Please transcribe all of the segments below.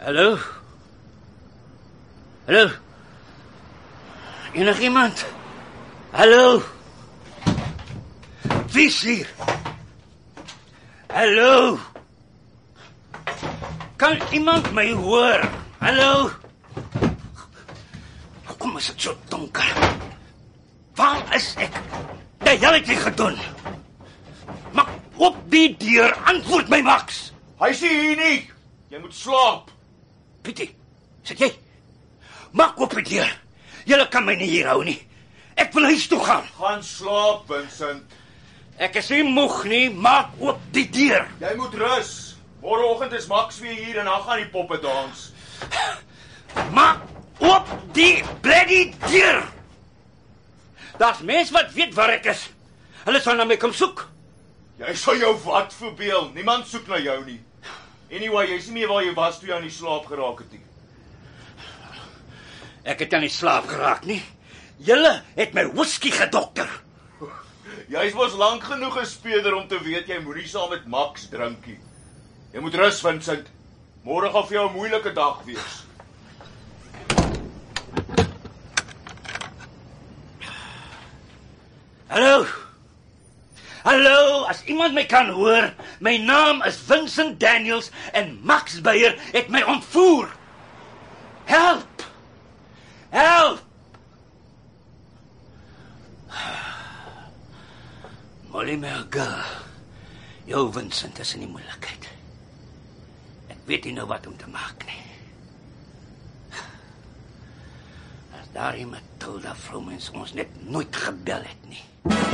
Hallo? Hallo? Enigiemand? Hallo? Wie is hier? Hallo? Kan iemand my hoor? Hallo? Hoekom is dit so donker? Waar is ek? Die hele het gedoen. Maak oop die deur, antwoord my, Max. Hy is hier nie. Jy moet slaap. Pietie, sit jy? Maak oop die deur. Julle kan my nie hier hou nie. Ek wil huis toe gaan. Gaan slaap, Vincent. Ek is nie moeg nie, maak oop die deur. Jy moet rus. Môreoggend is Max weer hier en dan gaan die poppe dans. Maak oop die bloody deur. Daar's mense wat weet waar ek is. Hulle sal na my kom soek. Jy sal jou wat verbeel. Niemand soek na jou nie. Anyway, jy is nie meer waar jy was toe jy aan die slaap geraak het nie. Ek het aan die slaap geraak nie. Julle het my whisky gedokter. Jy is mos lank genoeg 'n speeder om te weet jy moenie saam met Max drink nie. Jy moet rus, Vincent. Môre gaan vir jou 'n moeilike dag wees. Hallo? Hallo, as iemand my kan hoor, my naam is Vincent Daniels en Max Beyer het my ontvoer. Help! Help! Molly Merga, jou Vincent is in die moeilikheid. Ek weet nie nou wat om te maak nie. As daardie Matilda Vromens ons net nooit gebel het nie.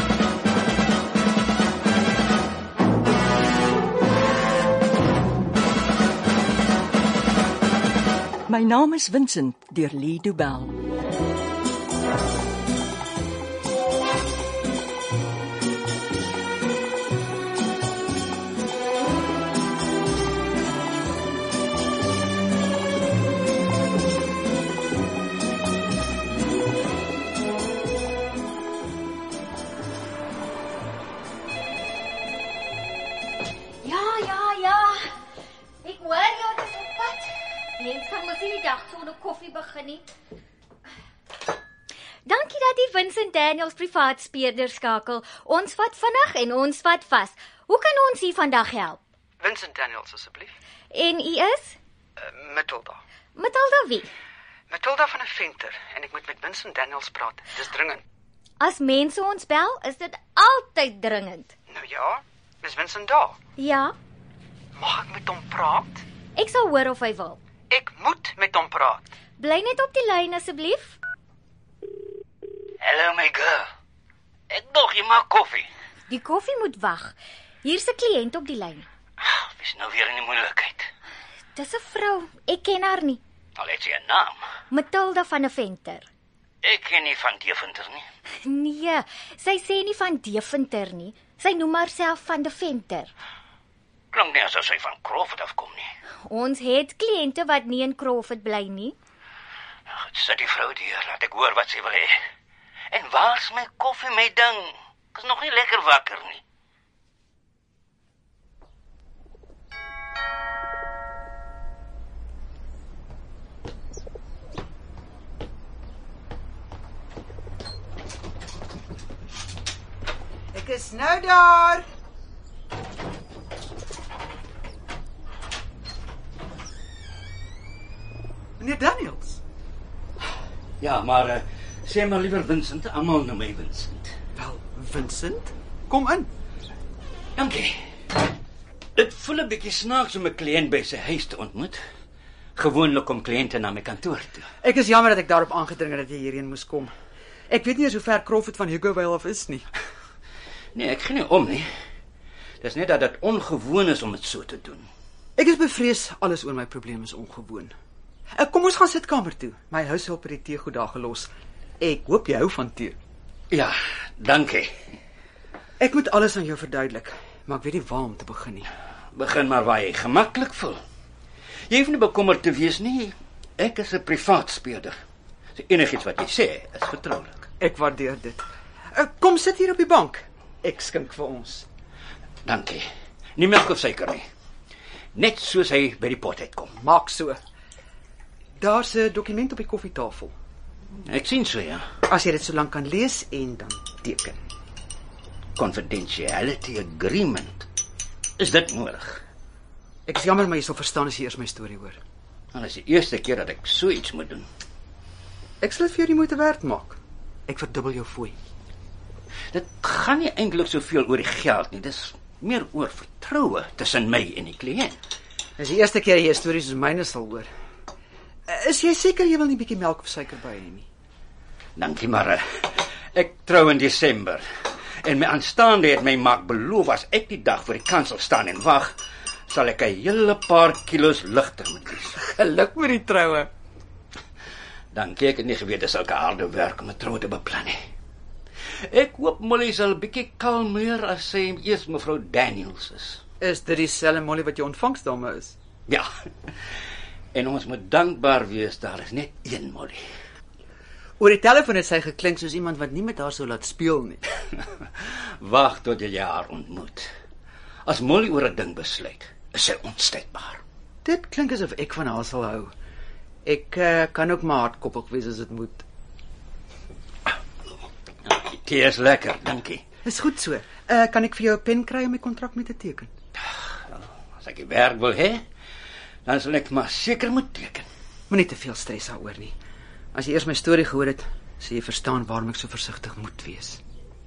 My naam is Vincent deur Lee Du Bell. Dankie dat die Vincent Daniels privaat speurder skakel. Ons vat vinnig en ons vat vas. Hoe kan ons hier vandag help? Vincent Daniels, asseblief. En u is? Matilda. Matilda wie? Matilda van 'n venter en ek moet met Vincent Daniels praat. Dis dringend. As mense ons bel, is dit altyd dringend. Nou ja, is Vincent daar? Ja, Mag ek met hom praat? ek sal hoor of hy wil. Ek moet met hom praat. Bly net op die lyn asseblief. Hallo my girl. Ek dog jy maak koffie. Die koffie moet wag. Hier's 'n kliënt op die lyn. Is nou weer in die moeilikheid. Dis 'n vrou. Ek ken haar nie. Al het sy 'n naam. Matilda van 'n venter. Ek ken nie van Deventer nie. Nee, sy sê nie van Deventer nie. Sy noem haarself van die venter. Klink nie asof sy van Crawford afkom nie. Ons het kliënte wat nie in Crawford bly nie. Goed, sit die vrou hier, laat ek hoor wat sy wil hê. En waar's my koffie, my ding? Ek is nog nie lekker wakker nie. Ek is nou daar. Meneer Daniels. Ja, maar sê maar liewer Vincent, almal noem my Vincent. Wel, Vincent, kom in. Dankie. Dit voel 'n bietjie snaaks om 'n kliënt by sy huis te ontmoet. Gewoonlik kom kliënte na my kantoor toe. Ek is jammer dat ek daarop aangedring het dat jy hierheen moes kom. Ek weet nie eens hoe ver Crawford van Hugovale af is nie. Nee, ek gee nie om nie. Dis net dat dit ongewoon is om dit so te doen. Ek is bevrees alles oor my probleem is ongewoon. Kom ons gaan sitkamer toe. My huishulp het die teegoed daar gelos. Ek hoop jy hou van tee. Ja, dankie. Ek moet alles aan jou verduidelik, maar ek weet nie waar om te begin nie. Begin maar waar jy gemaklik voel. Jy hoef nie bekommerd te wees nie. Ek is 'n privaat speurder. So enigiets wat jy sê is vertroulik. Ek waardeer dit. Kom sit hier op die bank. Ek skink vir ons. Dankie. Nie melk of suiker nie. Net soos hy by die pot uitkom. Maak so. Daar's 'n dokument op die koffietafel. Ek sien so, ja. As jy dit so lank kan lees en dan teken. Confidentiality agreement. Is dit nodig? Ek is jammer, maar jy sal verstaan as jy eers my storie hoor. Al is die eerste keer dat ek so iets moet doen. Ek sal dit vir jou die moeite werd maak. Ek verdubbel jou fooi. Dit gaan nie eintlik soveel oor die geld nie. Dis meer oor vertroue tussen my en die kliënt. Dis die eerste keer jy 'n storie soos myne sal hoor. Is jy seker jy wil nie bietjie melk of suiker by hê nie? Dankie, maar ek trou in Desember. En my aanstaande het my maak beloof as ek die dag voor die kansel staan en wag, sal ek 'n hele paar kilos ligter moet wees. Geluk met die troue. Dankie, ek het nie geweet dis sulke harde werk om 'n trou te beplan nie. Ek hoop Molly sal bietjie kalmeer as sy eers mevrou Daniels is. Is dit dieselfde Molly wat jou ontvangsdame is? Ja. En ons moet dankbaar wees, daar is net een Molly. Oor die telefoon het sy geklink soos iemand wat nie met haar sou laat speel nie. Wag tot jy haar ontmoet. As Molly oor 'n ding besluit, is sy onstydbaar. Dit klink asof ek van haar sal hou. Ek kan ook maar hardkoppig wees as dit moet. Die thee is lekker, dankie. Is goed so. Kan ek vir jou 'n pen kry om my kontrak mee te teken? As ek die werk wil hê, dan sal ek maar seker moet teken. Moenie te veel stres daaroor nie. As jy eers my storie gehoor het, sal jy verstaan waarom ek so versigtig moet wees.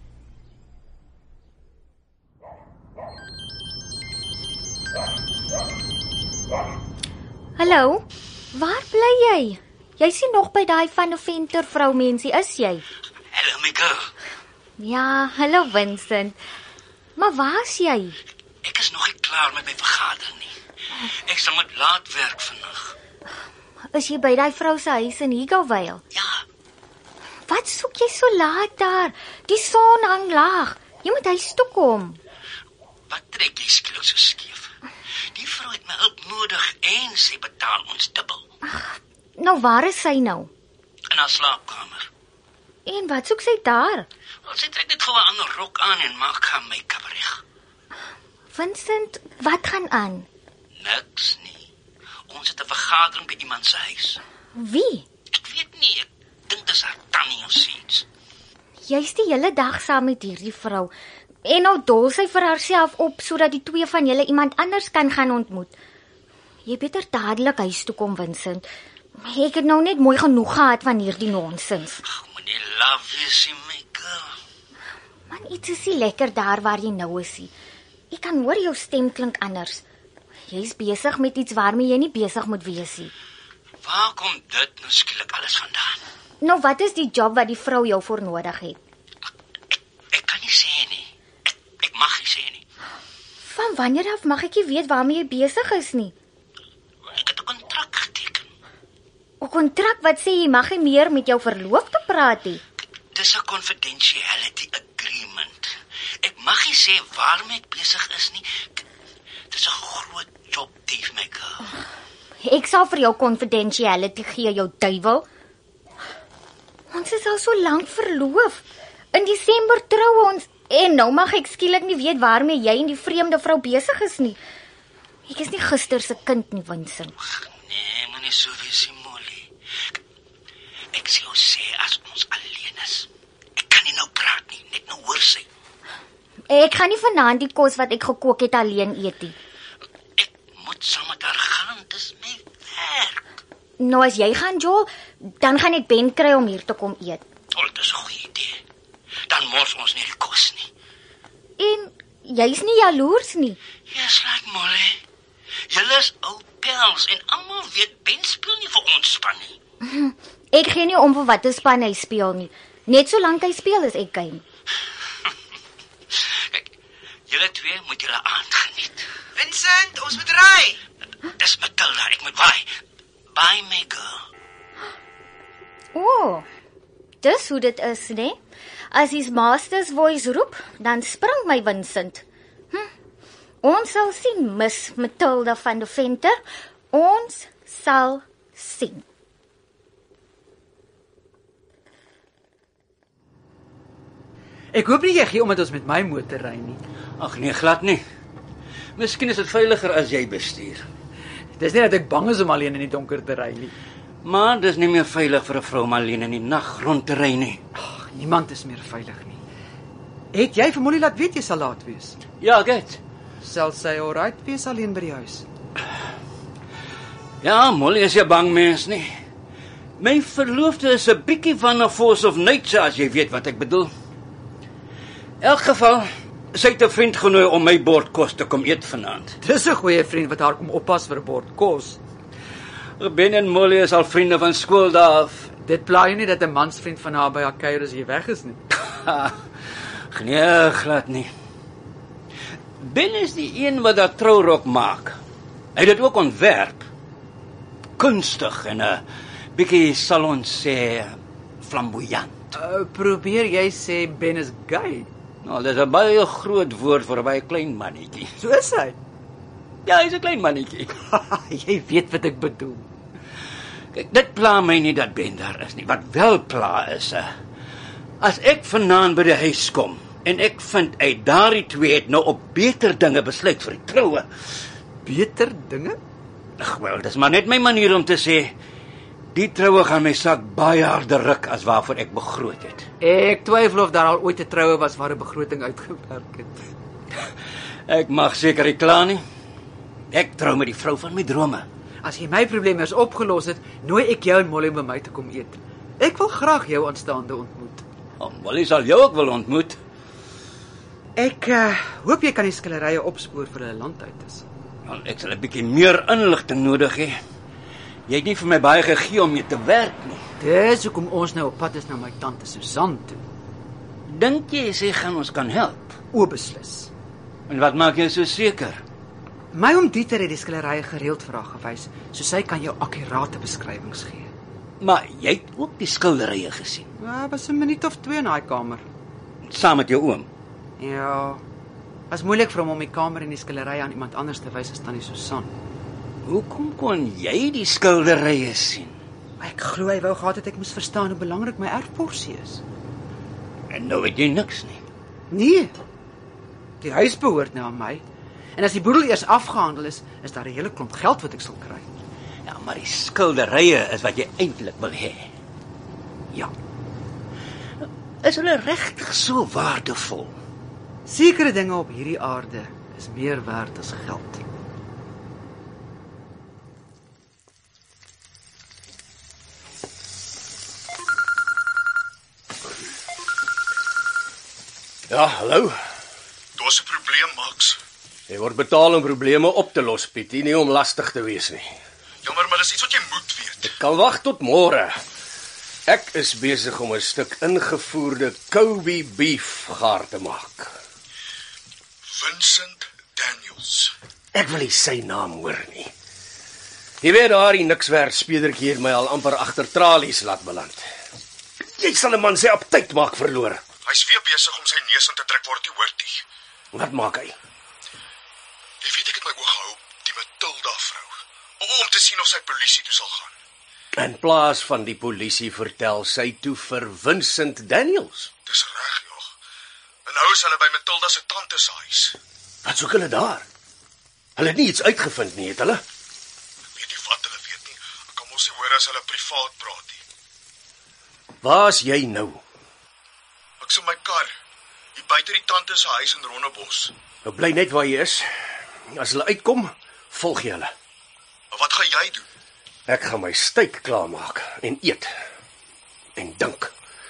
Hallo? Waar bly jy? Jy sien nog by daai van 'n venter vrou mensie, is jy? Hallo my girl. Ja, hallo Vincent. Maar waar's jy? Ek is nog nie klaar met my vergadering nie. Ek sal moet laat werk vandag. Is jy by daai vrou se huis in Higgovale? Ja, Wat soek jy so laat daar? Die son hang laag. Jy moet huis toe kom. wat trek jy skielik so skief? Die vrou het my hulp nodig en sy betaal ons dubbel. Nou waar is sy nou? In haar slaapkamer. En wat soek sy daar? Wel, sy trek net gewoon 'n ander rok aan en maak haar make-up reg. Vincent, wat gaan aan? Niks nie. Ons het 'n vergadering by iemand se huis. Wie? Ek weet nie, ek dink dis haar tannie of iets. Jy's die hele dag saam met hierdie vrou. En nou dol sy vir haarself op sodat die twee van julle iemand anders kan gaan ontmoet. Jy beter dadelik huis toe kom, Vincent. Ek het nou net mooi genoeg gehad van hierdie nonsens. Ag, moenie love wees nie, my girl. Man, iets is nie lekker daar waar jy nou is nie. Ek kan hoor jou stem klink anders. Jy's besig met iets waarmee jy nie besig moet wees nie. Waar kom dit nou skielik alles vandaan? Nou, wat is die job wat die vrou jou voor nodig het? Ek kan nie sê nie. Ek mag nie sê nie. Van wanneer af mag ek nie weet waarmee jy besig is nie? Ek het 'n kontrak geteken. 'n Kontrak wat sê jy mag nie meer met jou verloofde praat nie. Dis 'n confidentiality agreement. Ek mag nie sê waarmee ek besig is nie. Dis 'n groot job, dief my girl. Ek sal vir jou confidentiality gee, jou duiwel. Ons is al so lank verloof. In Desember trou ons en nou mag ek skielik nie weet waarmee jy en die vreemde vrou besig is nie. Ek is nie gister se kind nie, Vincent. Nee, moenie so wees, Molly. Ek sê jou sê as ons alleen is. Ek kan nie nou praat nie, net nou hoor sy. Ek gaan nie vanaand die kos wat ek gekook het alleen eet nie. Ek moet saam met haar gaan, dis my werk. Nou as jy gaan, Joel, dan gaan ek Ben kry om hier te kom eet. Dis 'n goeie idee. Dan mors ons nie die kos nie. En jy's nie jaloers nie. Ja, slaat Molly. Julle is ou pels en almal weet Ben speel nie vir ons span nie. Ek gee nie om vir watter span hy speel nie. Net solank hy speel is ek game. Kyk, julle twee moet julle aand geniet. Vincent, ons moet ry. Dis Matilda, ek moet waai. Bye, my girl. O, dis hoe dit is, né? As his master's voice roep, dan spring my Vincent. Ons sal sien, Miss Matilda van der Venter. Ons sal sien. Ek hoop nie jy gee omdat ons met my motor ry nie. Ag nee, glad nie. Miskien is dit veiliger as jy bestuur. Dis nie dat ek bang is om alleen in die donker te ry nie. Maar dis nie meer veilig vir 'n vrou om alleen in die nag rond te ry nie. Niemand is meer veilig nie. Het jy vir Molly laat weet jy sal laat wees? Ja, ek het. Sal sy alright wees alleen by die huis? Ja, Molly is 'n bang mens nie. My verloofde is 'n bietjie van 'n force of nature, as jy weet wat ek bedoel. In elk geval, sy het 'n vriend genooi om my bord kos te kom eet vanaand. Dis 'n goeie vriend wat haar kom oppas vir 'n bord kos. Ben en Molly is al vriende van skool daar af. Dit pla jou nie dat 'n mansvriend van haar by haar kuier as jy weg is nie. Nee, glad nie. Ben is die een wat dat trourok maak. Hy het dit ook ontwerp. Kunstig en 'n bietjie sal ons sê flamboyant. Probeer jy sê Ben is gay? Nou, dit is 'n baie groot woord vir 'n baie klein mannetjie. So is hy. Ja, hy's 'n klein mannetjie. Jy weet wat ek bedoel. Kyk, dit pla my nie dat Ben daar is nie. Wat wel pla is, as ek vanaand by die huis kom en ek vind uit daardie twee het nou op beter dinge besluit vir die troue. Beter dinge? Ag wel, dis maar net my manier om te sê die troue gaan my sak baie harder ruk as waarvoor ek begroot het. Ek twyfel of daar al ooit 'n troue was waar 'n begroting uitgewerk het. Ek mag seker nie kla nie. Ek trou met die vrou van my drome. As jy my probleme is opgelos het, nooi ek jou en Molly by my te kom eet. Ek wil graag jou aanstaande ontmoet. Molly sal jou ook wil ontmoet. Ek hoop jy kan die skillerye opspoor vir hulle land uit is. Wel, ek sal 'n bietjie meer inligting nodig hê. Jy het nie vir my baie gegee om mee te werk nie. Dis hoekom ons nou op pad is na my tante Susan toe. Dink jy sy gaan ons kan help? O, beslis. En wat maak jy so seker? My oom Dieter het die skillerye gereeld vir haar gewys, so sy kan jou akkurate beskrywings gee. Maar jy het ook die skilderye gesien, Ja, was 'n minuut of 2 in daai kamer. saam met jou oom. Ja. Was moeilik vir hom om die kamer en die skillerye aan iemand anders te wys as tannie Susan. Hoekom kon jy die skilderye sien? Ek glo hy wou gehad het ek moes verstaan hoe belangrik my erfporsie is. En nou weet jy niks nie. Nee. Die huis behoort nou aan my. En as die boedel eers afgehandel is daar 'n hele klomp geld wat ek sal kry. Ja, maar die skilderye is wat jy eintlik wil hê. Ja. Is hulle regtig so waardevol? Sekere dinge op hierdie aarde is meer werd as geld. Ja, hallo. Daar's 'n probleem, Max. Jy word betaal om probleme op te los, Pietie, nie om lastig te wees nie. Jammer, maar dis iets wat jy moet weet. Ek kan wag tot môre. Ek is besig om 'n stuk ingevoerde Kobe beef gaar te maak. Vincent Daniels. Ek wil nie sy naam hoor nie. Jy weet daardie nikswerk speedertjie het my al amper agter tralies laat beland. Jy sal 'n man sy aptyt maak verloor. Hy's weer besig om sy neus in te druk waar dit nie hoort nie. Wat maak hy? Jy weet ek het my oog gehou op die Matilda vrou. Om te sien of sy polisie toe sal gaan. In plaas van die polisie vertel sy toe vir Vincent Daniels. Dis reg, jog. En nou is hulle by Matilda se tante se huis. Wat soek hulle daar? Hulle het nie iets uitgevind nie, het hulle? Ek weet nie wat hulle weet nie. Ek kan mos nie hoor as hulle privaat praat nie. Waar's jy nou? Ek's in my kar, hier buite die tante se huis in Rondebos. Nou bly net waar jy is. As hulle uitkom, volg jy hulle. Maar wat gaan jy doen? Ek gaan my steak klaarmaak en eet. En dink.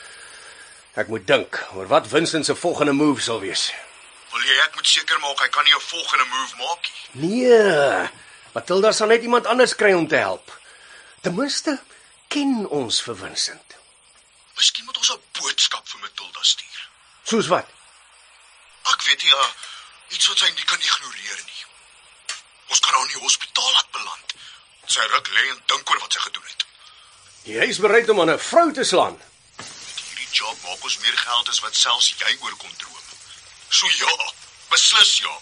Ek moet dink oor wat Vincent se volgende move sal wees. Wil jy ek moet seker maak hy kan nie 'n volgende move maak nie? Nee, Matilda sal net iemand anders kry om te help. Ten minste ken ons vir Vincent. Miskien moet ons 'n boodskap vir Matilda stuur. Soos wat? Ek weet nie, iets wat sy nie kan ignoreer nie. Ons kan haar in die hospitaal laat beland. Sy ruk lê en dink oor wat sy gedoen het. Jy is bereid om aan 'n vrou te slaan. Met hierdie job maak ons meer geld as wat selfs jy oor kon droom. So ja, beslis ja.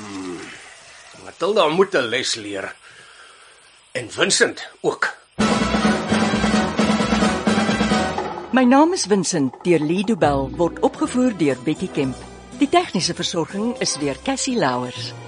Matilda moet 'n les leer. En Vincent ook. My naam is Vincent deur Lee Du Bell word opgevoer deur Betty Kemp. Die tegniese versorging is deur Cassie Louwers.